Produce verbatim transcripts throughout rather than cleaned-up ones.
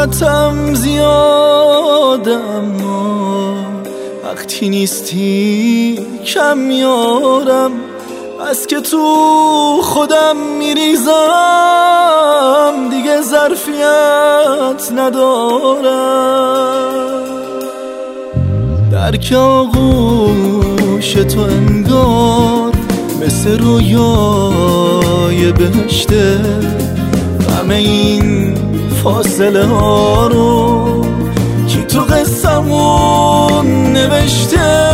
محبتم زیاده، اما وقتی نیستی کم یارم. از که تو خودم میریزم دیگه ظرفیت ندارم. درک آغوش تو انگار مثل رویای بهشته، همه این فاصله ها رو کی تو قصمون نوشته.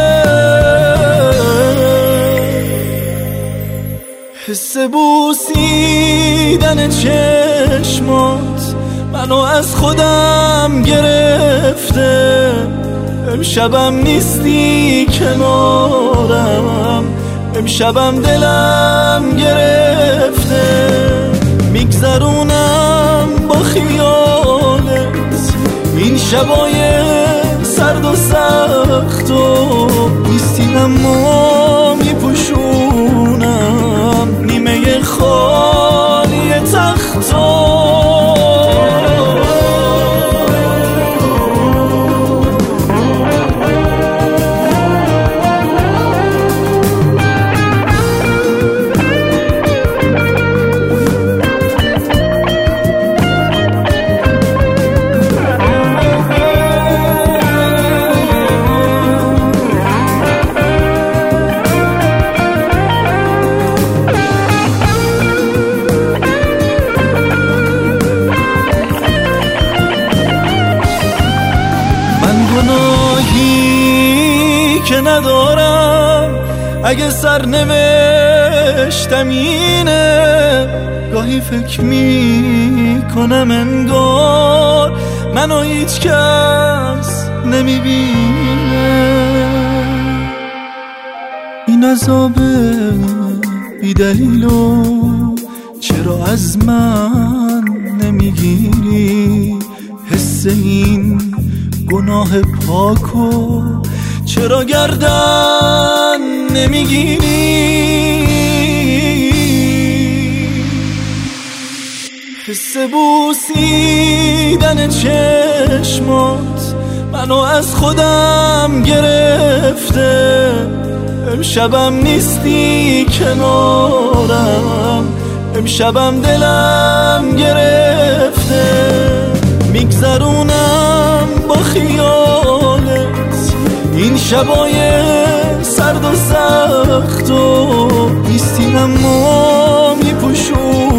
حس بوسیدن چشمات منو از خودم گرفته. امشبم نیستی کنارم، امشبم دلم گرفته. میگذرونم با خیالت این شبای سرد و سخت و نیستی، اما میپوشونم نیمه خالی تختو. که ندارم اگه سرنوشتم اینه، گاهی فکر میکنم انگار منو هیچ کس نمیبینه. این عذاب بی دلیلو چرا از من نمیگیری؟ حس این گناه پاکو چرا گردن نمیگیری؟ حس بوسیدن چشمات منو از خودم گرفته. امشبم نیستی کنارم، امشبم دلم گرفته. میگذرونم با خیالت این شبای سرد و سخت و نیستی، اما میپوشون